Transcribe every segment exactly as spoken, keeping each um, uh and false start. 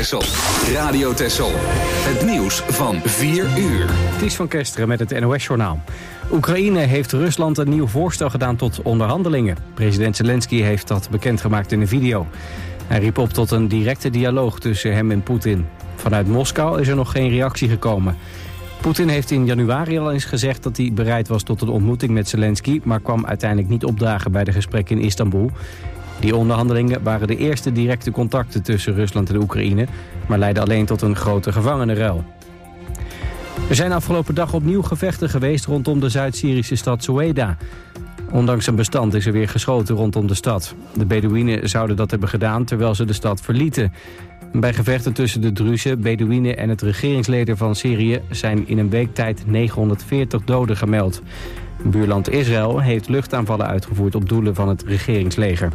Texel. Radio Texel. Het nieuws van vier uur. Ties van Kesteren met het N O S-journaal. Oekraïne heeft Rusland een nieuw voorstel gedaan tot onderhandelingen. President Zelensky heeft dat bekendgemaakt in een video. Hij riep op tot een directe dialoog tussen hem en Poetin. Vanuit Moskou is er nog geen reactie gekomen. Poetin heeft in januari al eens gezegd dat hij bereid was tot een ontmoeting met Zelensky, maar kwam uiteindelijk niet opdagen bij de gesprekken in Istanbul. Die onderhandelingen waren de eerste directe contacten tussen Rusland en Oekraïne, maar leidden alleen tot een grote gevangenenruil. Er zijn afgelopen dag opnieuw gevechten geweest rondom de Zuid-Syrische stad Soeda. Ondanks een bestand is er weer geschoten rondom de stad. De Bedouinen zouden dat hebben gedaan terwijl ze de stad verlieten. Bij gevechten tussen de Druzen, Bedouinen en het regeringsleger van Syrië zijn in een week tijd negenhonderdveertig doden gemeld. Buurland Israël heeft luchtaanvallen uitgevoerd op doelen van het regeringsleger.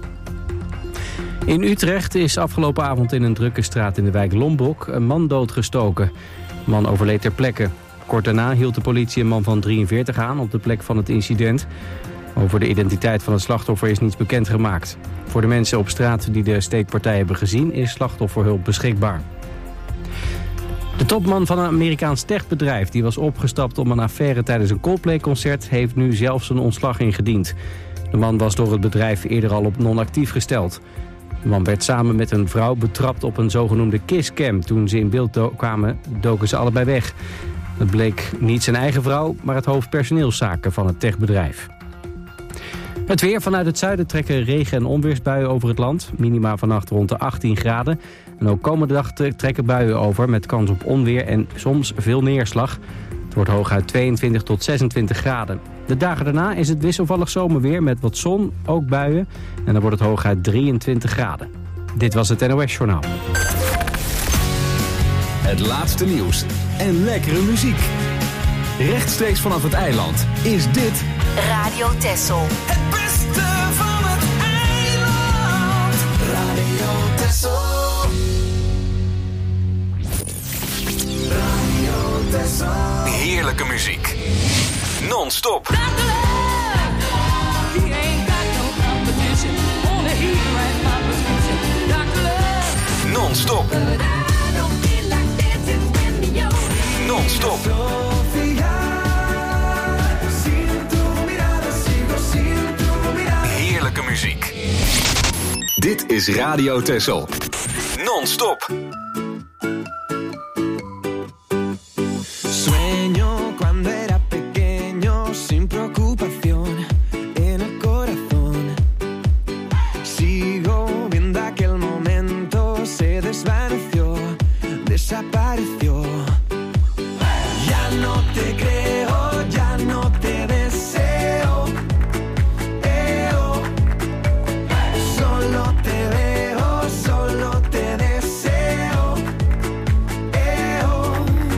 In Utrecht is afgelopen avond in een drukke straat in de wijk Lombok een man doodgestoken. De man overleed ter plekke. Kort daarna hield de politie een man van drieënveertig aan op de plek van het incident. Over de identiteit van het slachtoffer is niets bekendgemaakt. Voor de mensen op straat die de steekpartij hebben gezien is slachtofferhulp beschikbaar. De topman van een Amerikaans techbedrijf die was opgestapt om een affaire tijdens een Coldplay-concert heeft nu zelf zijn ontslag ingediend. De man was door het bedrijf eerder al op non-actief gesteld. De man werd samen met een vrouw betrapt op een zogenoemde kisscam. Toen ze in beeld do- kwamen, doken ze allebei weg. Het bleek niet zijn eigen vrouw, maar het hoofd personeelszaken van het techbedrijf. Het weer. Vanuit het zuiden trekken regen- en onweersbuien over het land. Minima vannacht rond de achttien graden. En ook komende dag trekken buien over met kans op onweer en soms veel neerslag. Het wordt hooguit tweeëntwintig tot zesentwintig graden. De dagen daarna is het wisselvallig zomerweer met wat zon, ook buien. En dan wordt het hooguit drieëntwintig graden. Dit was het N O S-journaal. Het laatste nieuws en lekkere muziek. Rechtstreeks vanaf het eiland is dit Radio Texel. Het beste van het eiland. Radio Texel. Radio Texel. heerlijke muziek. Non-stop. Non-stop. Non-stop. Heerlijke muziek. Dit is Radio Texel. Non-stop. Sueño cuando era pequeño sin preocupación en el corazón. Sigo viendo aquel momento, se desvaneció, desapareció. Ya no te creo, ya no te deseo. Eh, oh. Solo te veo, solo te deseo. Eh, oh.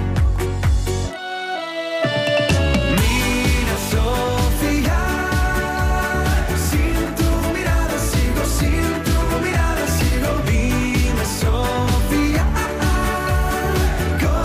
Mira, Sofía, sin tu mirada sigo, sin tu mirada sigo. Dime, Sofía,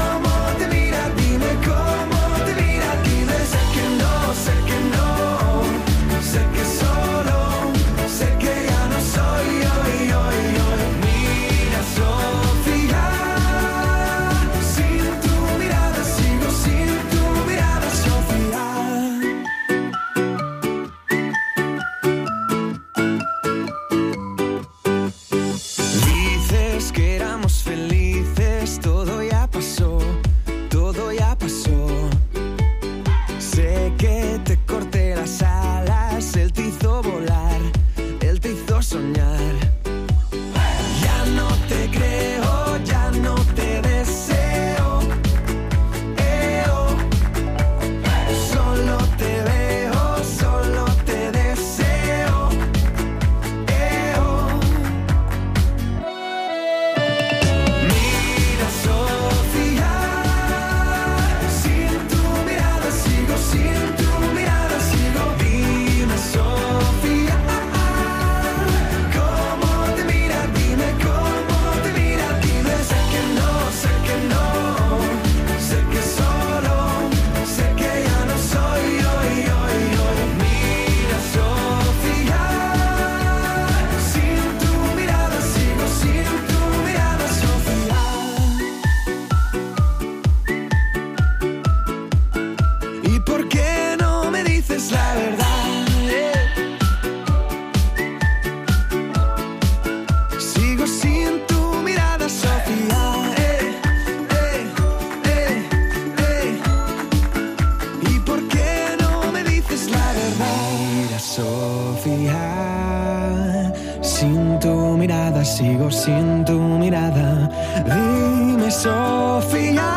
sigo sin tu mirada. Dime, Sofía,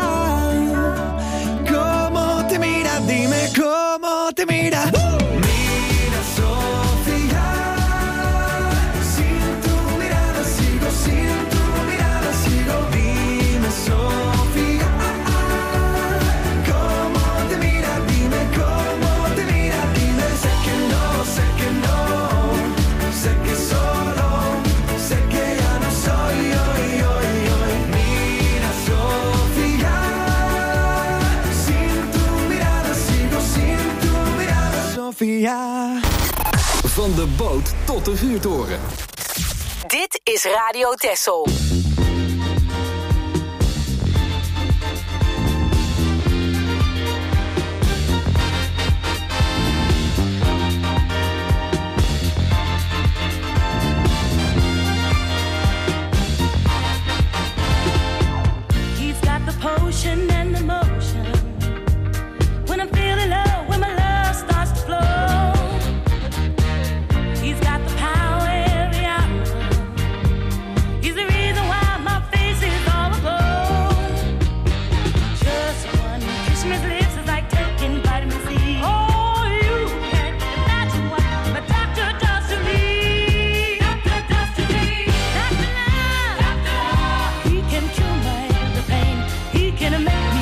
¿cómo te mira? Dime cómo te mira. Mira, Sofía, sin tu mirada sigo, sin tu mirada sigo. Dime, Sofía, ¿cómo te mira? Dime cómo te mira. Dime, sé que no, sé que no, sé que solo, sé que ya no soy hoy, hoy, hoy. Mira, Sofía, sin tu mirada sigo, sin tu mirada, Sofía. Van de boot tot de vuurtoren. Dit is Radio Texel. He's got the potion and the motion. When I'm feeling low, when my love starts to flow. He's got the power every hour. He's the reason why my face is all aglow. Just one kiss from his lips is like taking vitamin C. Oh, you can't imagine what my doctor does to me. Doctor does to me. Doctor love. Doctor love. He can cure my every pain. He can make me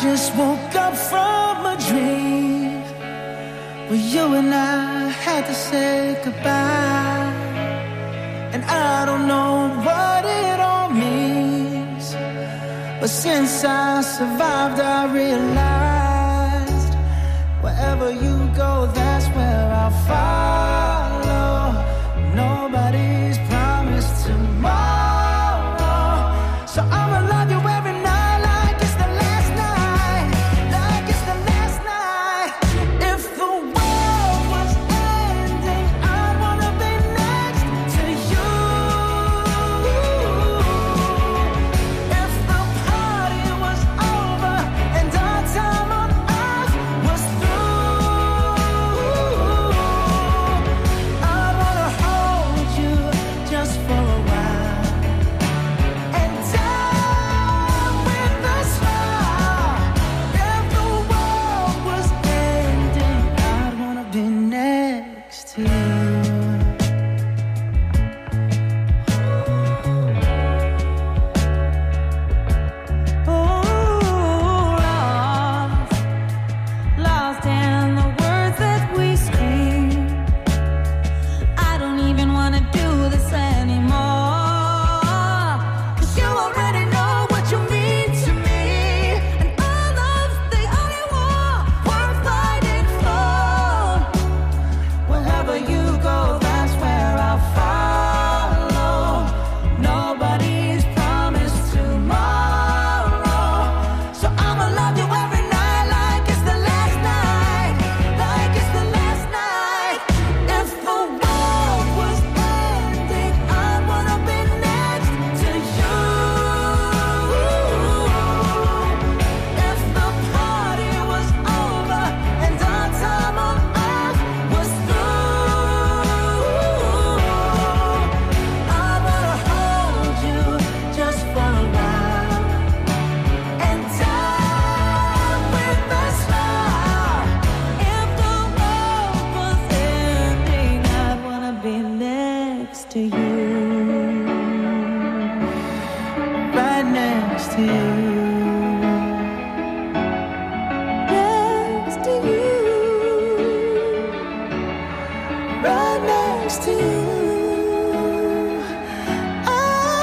just woke up from a dream where you and I had to say goodbye. And I don't know what it all means, but since I survived I realized wherever you go, that's where I'll follow. Nobody's promised tomorrow, so I'ma love you every night like it's the last night, like it's the last night. If the world was ending, I'd wanna be next to you. If the party was over and our time on earth was through, I'd wanna hold you just for a while and die with a smile. If the world was ending, I'd wanna be next to you. Oh, lost, lost in the words that we scream. I don't even wanna do this anymore, 'cause you already know what you mean to me, and all love's the only war worth fighting for. Wherever you go, that's where I'll follow. Nobody's promised tomorrow, so I'ma love you every night like it's the last night, like it's the last night. If the world was ending, I wanna be next to you. If the party was over and our time on earth was through, I wanna hold you just for a while and die with a smile. If the world was ending, I'd wanna be next to you. Right next to you. Next to you. Right next to you. Ah.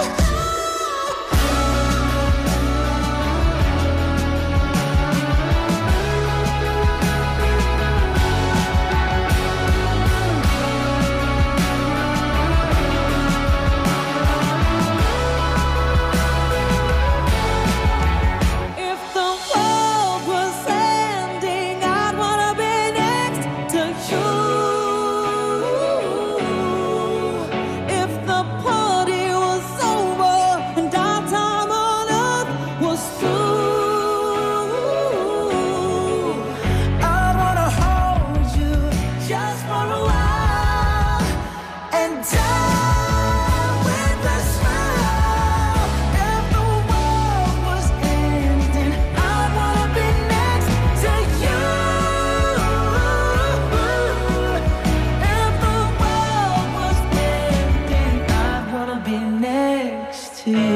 If the world was ending, I'd wanna be next to you. If the party was over and our time on earth was through, I wanna hold you just for a while and die with a smile. If the world was ending, I wanna be next to you. If the world was ending, I wanna be next to you.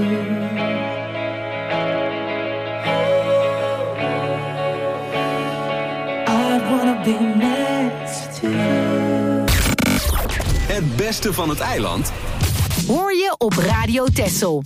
I wanna be next to you. Het beste van het eiland Hoor je op Radio Texel.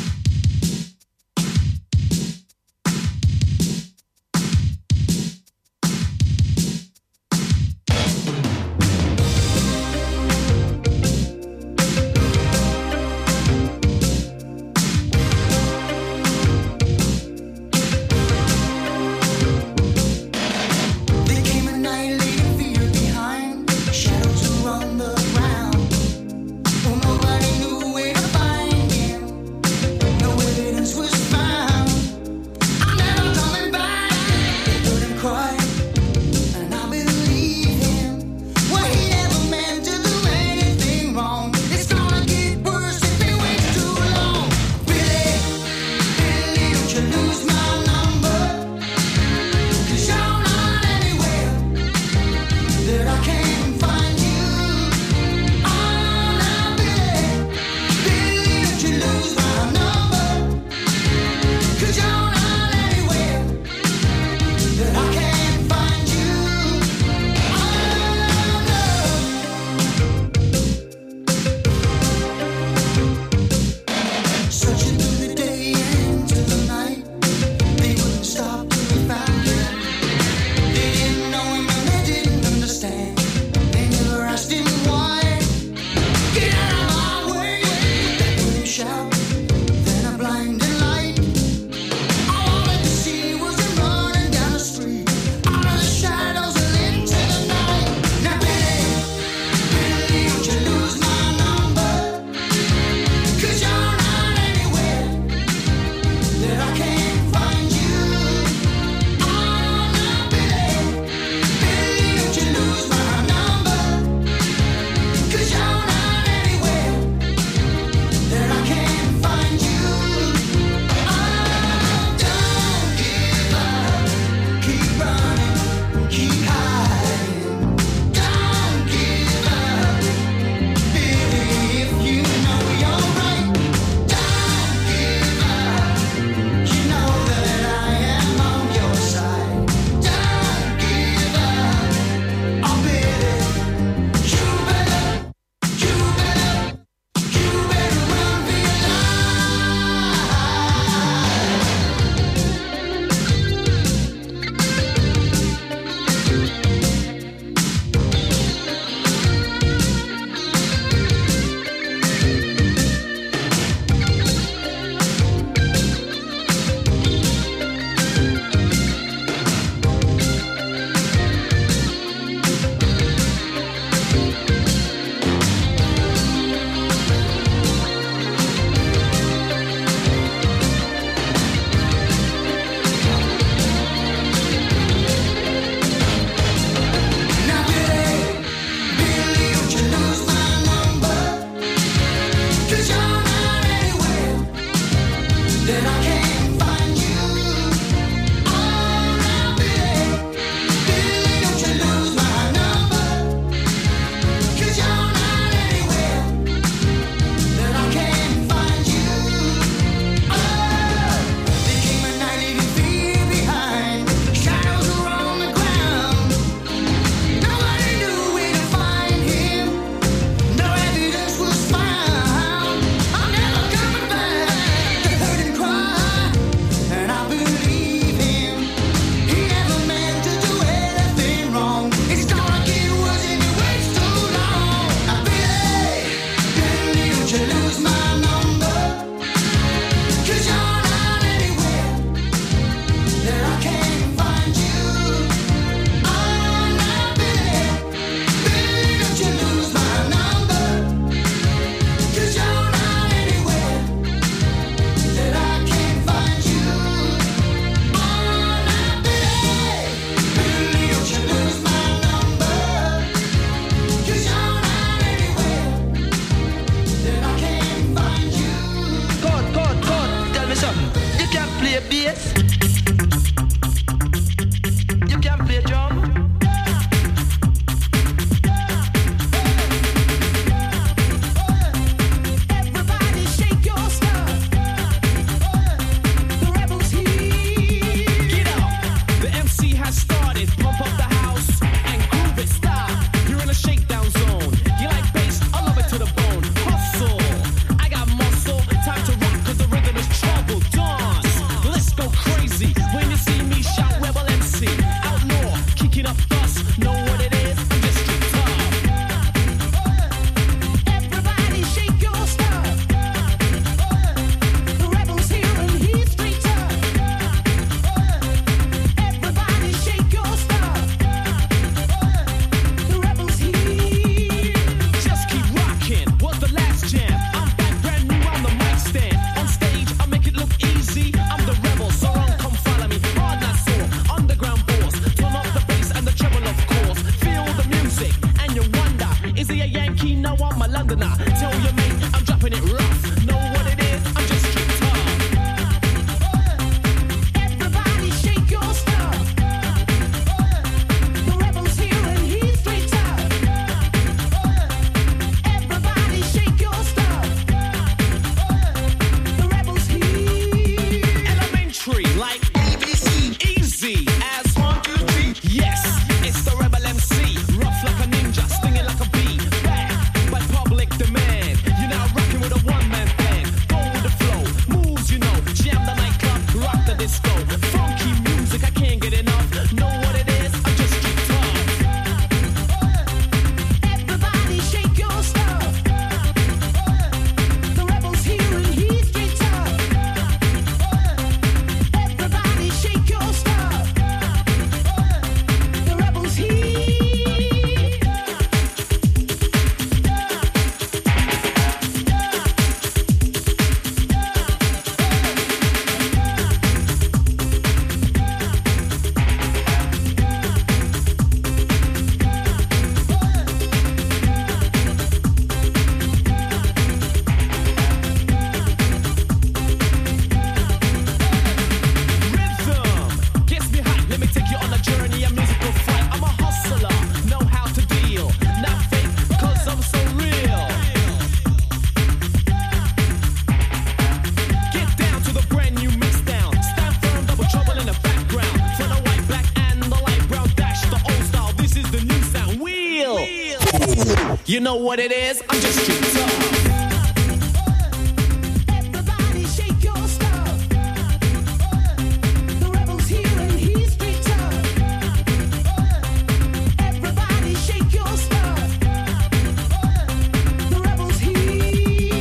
There came a night leaving fear behind, shadows around the ground. Oh, nobody knew where to find him. You know what it is? I'm just street tough. Everybody shake your stuff. The rebel's here and he's street tough. Everybody shake your stuff. The rebel's here.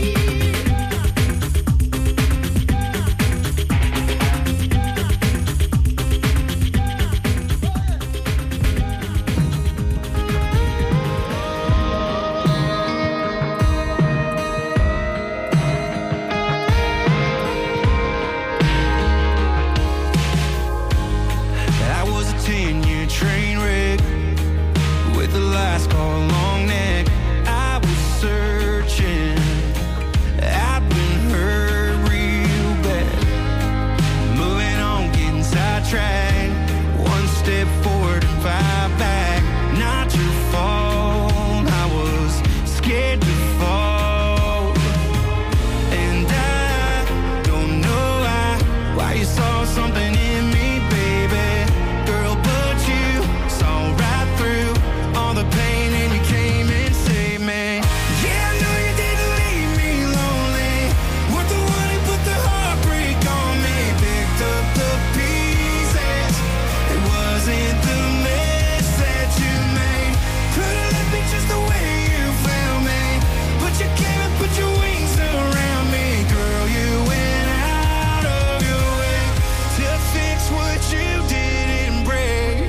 I was a ten-year train wreck with the last call long neck. I was searching, I'd been hurt real bad. Moving on, getting sidetracked. One step forward and five back. Not your fault, I was scared to fall. And I don't know why, why you saw something in me, baby. Girl, but you saw right through all the pain and you came and saved me. Yeah, I know you didn't leave me lonely. Weren't the one who put the heartbreak on me. Picked up the pieces. It wasn't the mess that you made. Could've left me just the way you found me. But you came and put your wings around me. Girl, you went out of your way to fix what you didn't break.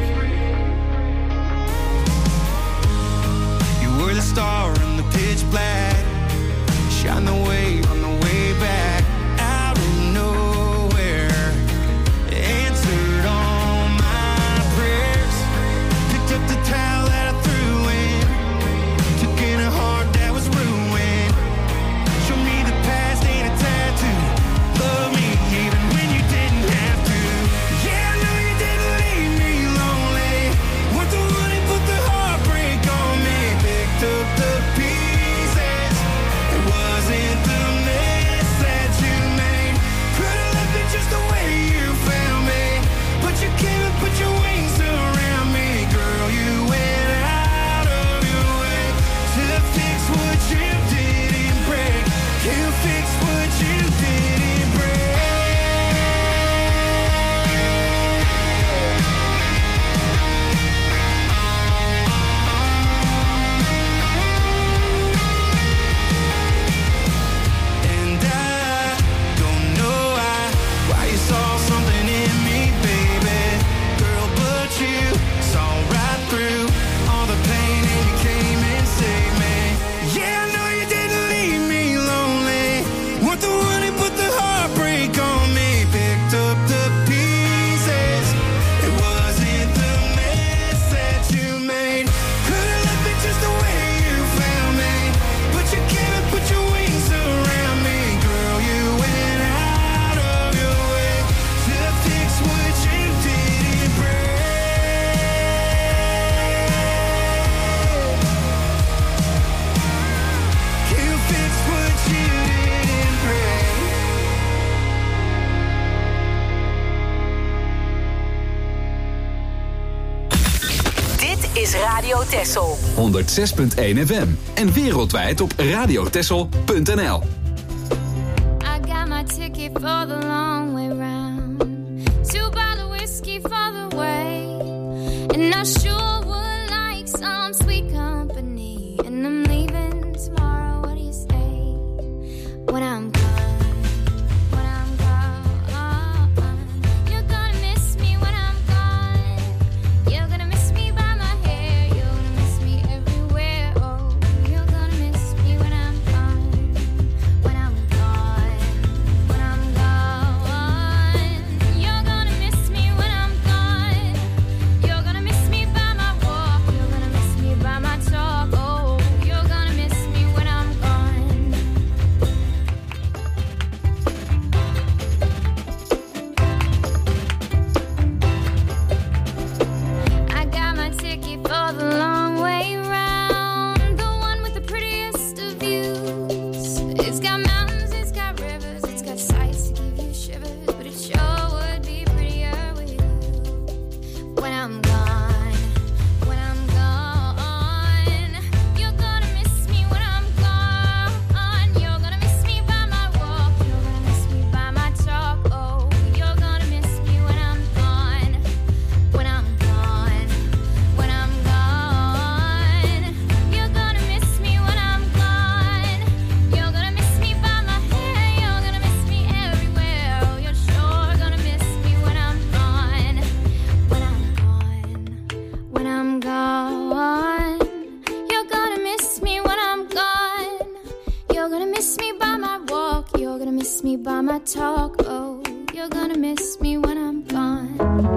You were the star in the pitch black. Shine the way on the way back. Out of nowhere, answered all my prayers. Picked up the towel that I threw in. Took in a heart that was ruined. Show me the past ain't a tattoo. Love me even when you didn't have to. Yeah, I know you didn't leave me lonely. Weren't the one who put the heartbreak on me. Picked up the pieces. It wasn't the mess that you made. Could've left me just the way you found me. But you came and put your wings around me. Girl, you went out of your way to fix what you didn't break. You fixed what you didn't break. And I don't know why, why you saw something in me, baby. Girl, but you saw right through all the pain and you came and saved me. Yeah, I know you didn't leave me lonely. Weren't the one who put the heartbreak on me. Picked up the pieces. It wasn't the mess that you made. Could've left me just the way you found me. But you came and put your wings around me. Girl, you went out of your way to fix what you didn't break. You fixed what you didn't break. Dit is Radio Texel. honderdzes punt één F M en wereldwijd op radiotessel punt n l. I got my ticket for the long way round. Two bottle whiskey for the way. And I sure would like some sweet company. And I'm leaving tomorrow, what do you say? When I'm gone, when I'm gone. You're gonna miss me when I'm gone. You're gonna miss me by my hair. You're gonna miss me everywhere. Oh, you're gonna miss me when I'm gone. When I'm gone, when I'm gone. You're gonna miss me when I'm gone. You're gonna miss me by my me by my talk. Oh, you're gonna miss me when I'm gone.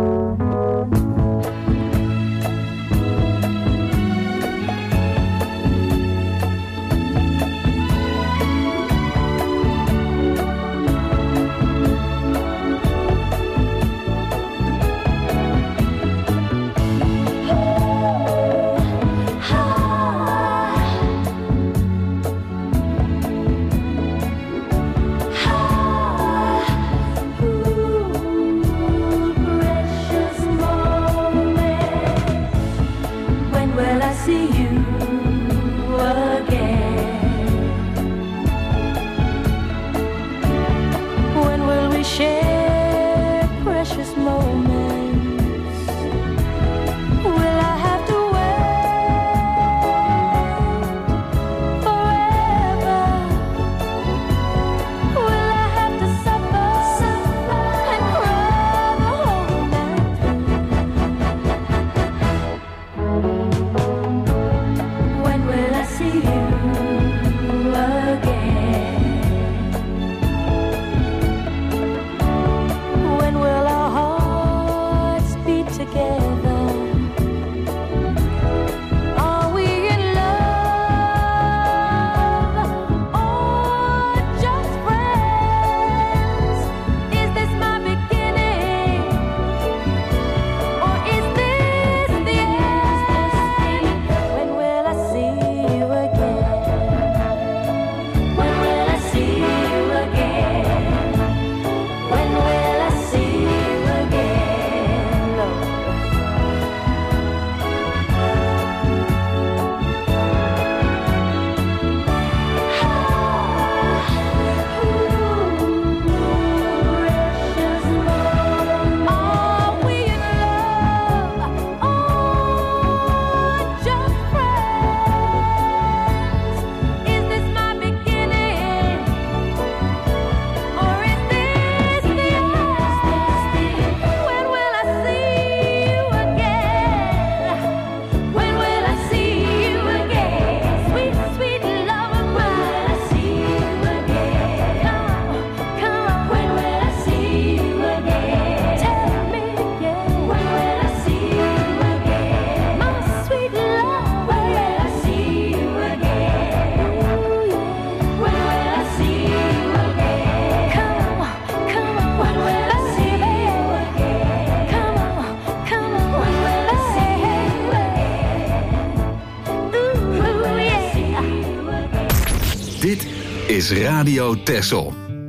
Is Radio Texel.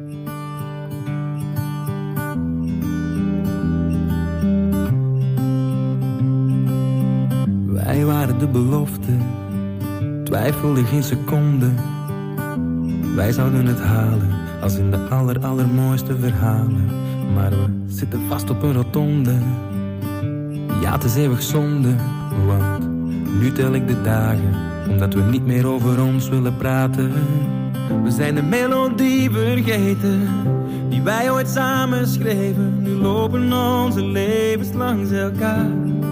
Wij waren de belofte, twijfelde geen seconde. Wij zouden het halen, als in de aller allermooiste verhalen. Maar we zitten vast op een rotonde. Ja, het is eeuwig zonde, want nu tel ik de dagen, omdat we niet meer over ons willen praten. We zijn de melodie vergeten, die wij ooit samen schreven. Nu lopen onze levens langs elkaar.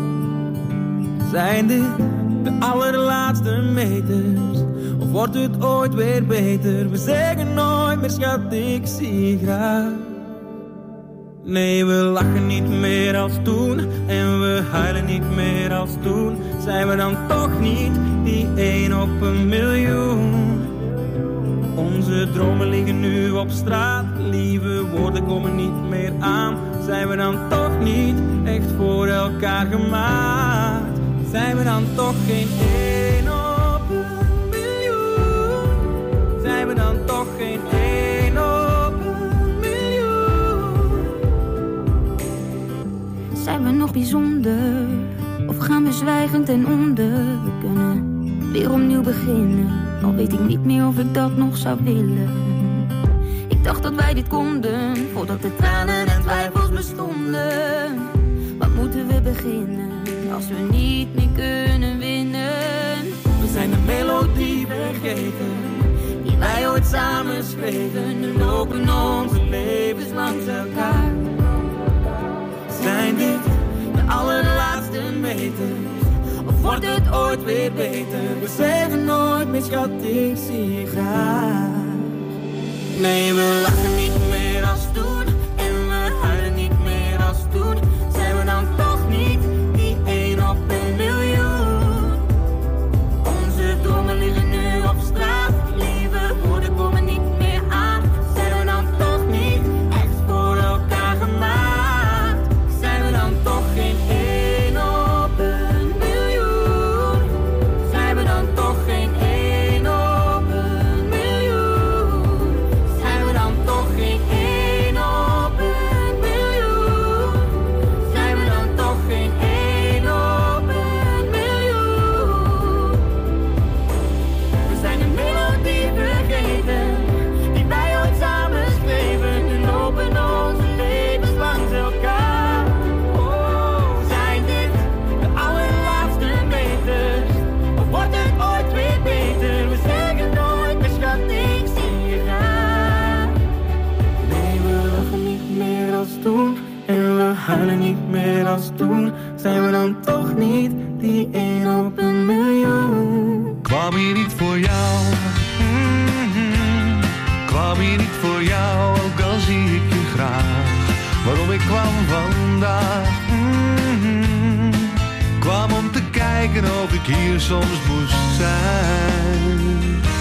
Zijn dit de allerlaatste meters, of wordt het ooit weer beter? We zeggen nooit meer schat, ik zie je graag. Nee, we lachen niet meer als toen, en we huilen niet meer als toen. Zijn we dan toch niet die één op een miljoen? Onze dromen liggen nu op straat, lieve woorden komen niet meer aan. Zijn we dan toch niet echt voor elkaar gemaakt? Zijn we dan toch geen één op een miljoen? Zijn we dan toch geen één op een miljoen? Zijn we nog bijzonder, of gaan we zwijgend ten onder? We kunnen weer opnieuw beginnen, al weet ik niet meer of ik dat nog zou willen. Ik dacht dat wij dit konden, voordat de tranen en twijfels bestonden. Wat moeten we beginnen, als we niet meer kunnen winnen? We zijn de melodie vergeten, die wij ooit samen schreven. Nu lopen onze levens langs elkaar. Zijn dit de allerlaatste meters, of wordt het ooit weer beter? We zeggen nooit meer schat, ik zie je graag. Nee, we lachen niet meer als toen en we huilen niet meer als toen. Zijn we dan toch niet die één op een miljoen? Onze dromen liggen nu op straat, lieve woorden komen niet meer aan. Zijn we dan toch niet echt voor elkaar gemaakt? Zijn we dan toch geen één op een miljoen? Zijn we dan toch geen één op een miljoen? Zijn we dan toch geen één op een miljoen? Zijn we dan toch geen één op een miljoen? We zijn een melodie vergeten, die wij ooit samen schreven. Nu lopen onze levens langs elkaar. Oh, zijn dit de allerlaatste meters? Of wordt het ooit weer beter? We zeggen nooit meer schat, ik zie je graag. Nee, we lachen niet meer als toen en we huilen niet meer als toen. Zijn we dan toch niet die één op een miljoen? Kwam hier niet voor jou, mm-hmm. Kwam hier niet voor jou, ook al zie ik je graag. Waarom ik kwam vandaag, mm-hmm. Kwam om te kijken of ik hier soms moest zijn.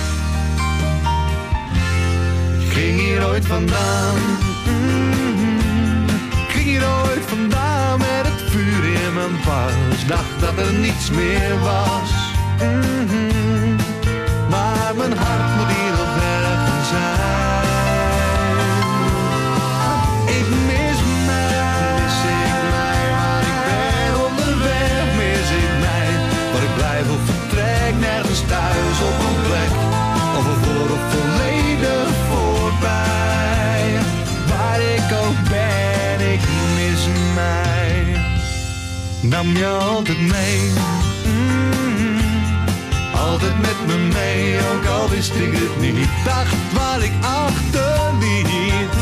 Ik ging hier ooit vandaan, mm-hmm. Ik ging hier ooit vandaan met het vuur in mijn pas. Dacht dat er niets meer was, mm-hmm. Maar mijn hart moet hier nog ergens zijn. Ik mis mij, mis ik mij, waar ik ben onderweg, mis ik mij. Waar ik blijf of vertrek, nergens thuis op een plek. Of ervoor of volledig voorbij. Waar ik ook ben, ik mis mij. Nam je altijd mee, mm-hmm. Altijd met me mee, ook al wist ik het niet. Dacht waar ik achterliet,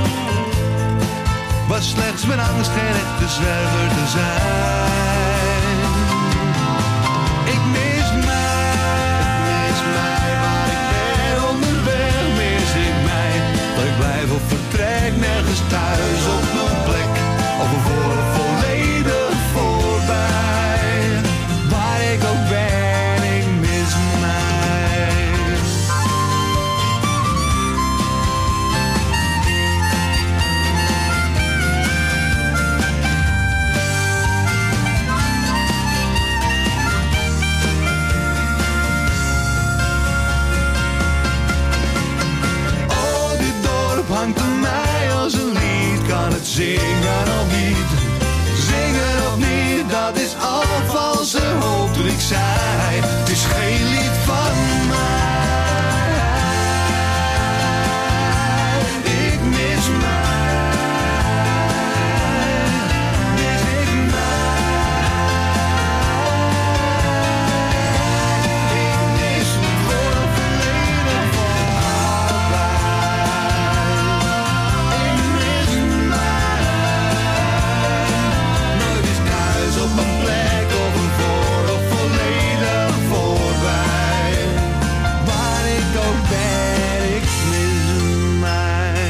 was slechts mijn angst geen echte zwerver te zijn. Ik mis mij, mis mij, waar ik ben onderweg, mis ik mij. Waar ik blijf of vertrek, nergens thuis op mijn plek. Of ervoor of volledig voorbij. Waar ik ook ben, ik mis mij. Oh, dit dorp hangt aan mij als een lied. Kan het zingen of niet? Zingen of niet, dat is al valse hoop toen ik zei. Het is geen lied van mij. Ik mis mij. Mis ik mij. Ik mis voor een verleden voor altijd. Ik mis mij. Nooit is thuis op een plek of een voor of volledig voorbij. Waar ik ook ben, ik mis mij.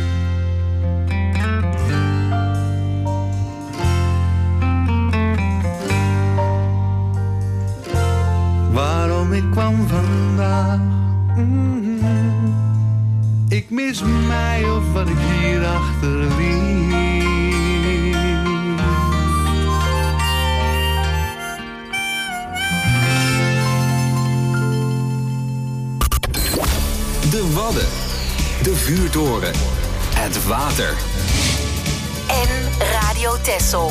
Waarom ik kwam vandaag, mm-hmm. Ik mis mij of wat ik hier achterliet. De Wadden. De vuurtoren. Het water. En Radio Texel.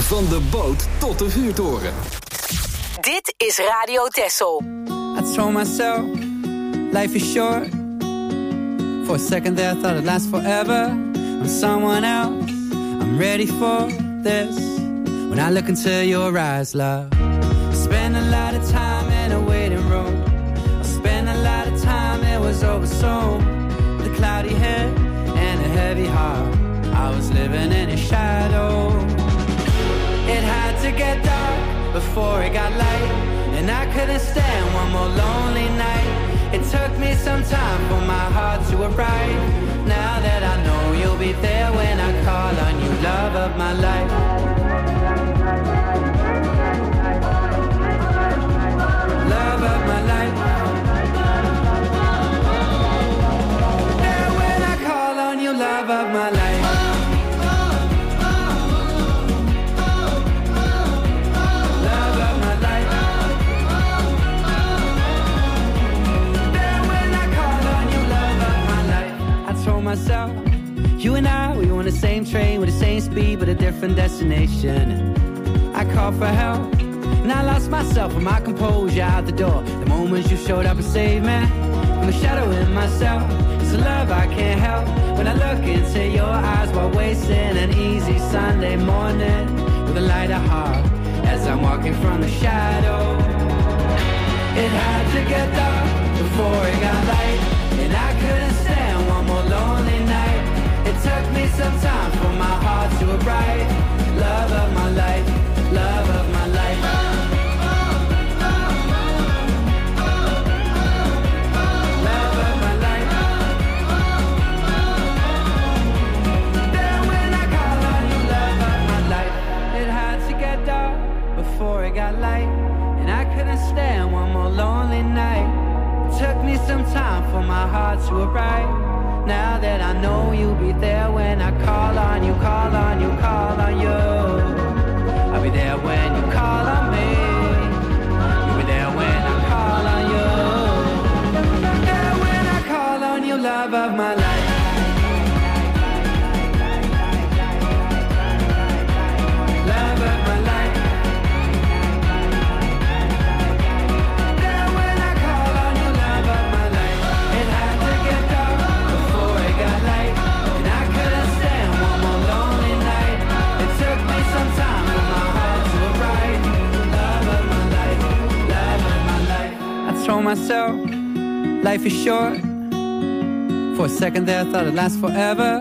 Van de boot tot de vuurtoren. Dit is Radio Texel. I told myself, life is short. For a second there, I thought it'd last forever. I'm someone else, I'm ready for this. When I look into your eyes, love, I spend a lot of time in a waiting room. I spend a lot of time, it was over soon. With a cloudy head and a heavy heart, I was living in a shadow. It had to get dark before it got light, and I couldn't stand one more lonely night. It took me some time for my heart to arrive. Now that I know you'll be there when I call on you, love of my life. Love of my life. There when I call on you, love of my life. Myself, you and I, we were on the same train with the same speed but a different destination. I called for help and I lost myself and my composure out the door. The moments you showed up and saved me from the shadow in myself. It's a love I can't help when I look into your eyes while wasting an easy Sunday morning with a lighter heart as I'm walking from the shadow. It had to get dark before it got light, and I couldn't stand one more lonely night. It took me some time for my heart to arrive. Love of my life, love of my life. Love of my life. Then when I call on you, love of my life. It had to get dark before it got light, and I couldn't stand one more lonely night. Took me some time for my heart to arrive. Now that I know you'll be there when I call on you, call on you, call on you. I'll be there when you call on me. You'll be there when I call on you. There when I call on you, love of my life. Love of my life. Told myself, life is short. For a second there, I thought it'd last forever.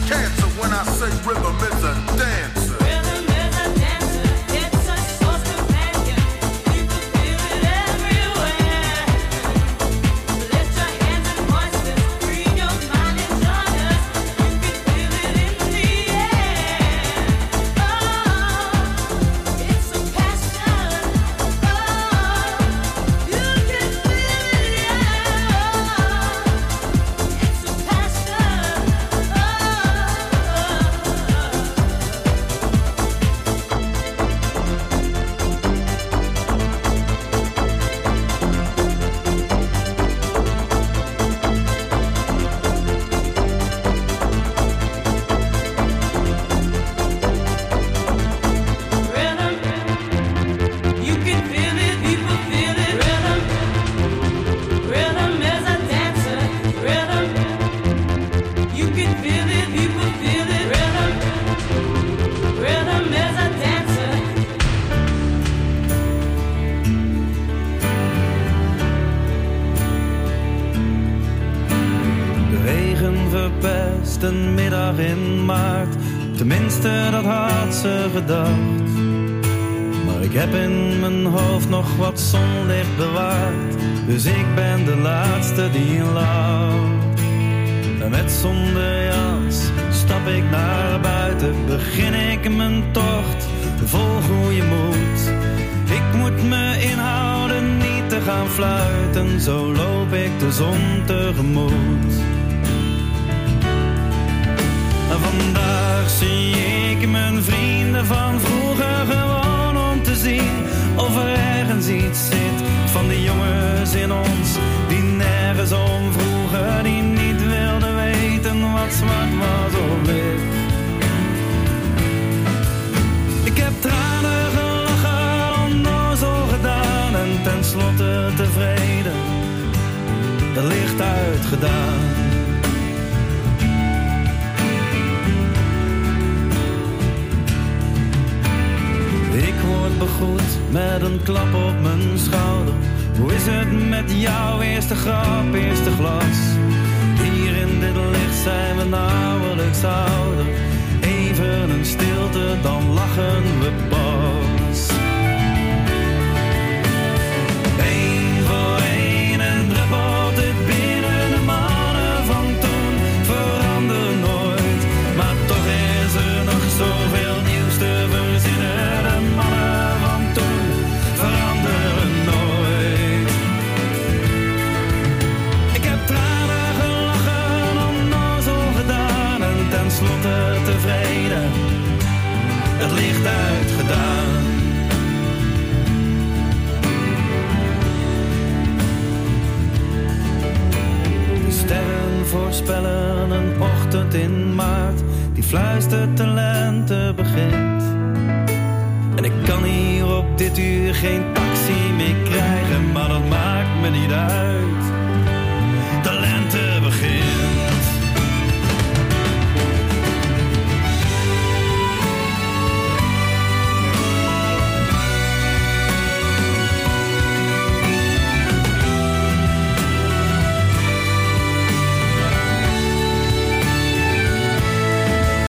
cancer when I say rhythm is a dancer. Rhythm is a dancer, it's a source companion. People feel it everywhere. Lift your hands and voices, free your mind and join us. You can feel it in the air. Oh, it's a passion. Oh, you can feel it, yeah. It's a passion. Rhythm, you can feel it, people feel it. Rhythm, rhythm is a dancer. Rhythm, you can feel it, people feel it. Rhythm, rhythm is a dancer. De regen verpest een middag in maart. Tenminste, dat had ze gedacht. Maar ik heb in mijn hoofd nog wat zonlicht bewaard. Dus ik ben de laatste die lacht. En met zonder jas stap ik naar buiten. Begin ik mijn tocht, vol goede moed. Ik moet me inhouden niet te gaan fluiten. Zo loop ik de zon tegemoet. En vandaag zie ik mijn vrienden van vroeger gewoon om te zien of er ergens iets zit van die jongens in ons die nergens om vroegen, die niet wilden weten wat zwart was of wit. Ik heb tranen gelachen, onnozel gedaan en tenslotte tevreden, het licht uitgedaan. Ik word begroet met een klap op mijn schouder. Hoe is het met jou? Eerste grap, eerste glas. Hier in dit licht zijn we nauwelijks ouder. Even een stilte, dan lachen we pas. Eén voor één en druppelt het binnen. De mannen van toen veranderen nooit. Maar toch is er nog zoveel nieuws te verzinnen. De mannen van toen veranderen nooit. Ik heb tranen gelachen, onnozel gedaan en tenslotte tevreden, het licht uitgedaan. De sterren voorspellen een ochtend in maart die fluistert de lente begint. En ik kan hier op dit uur geen taxi meer krijgen, maar dat maakt me niet uit.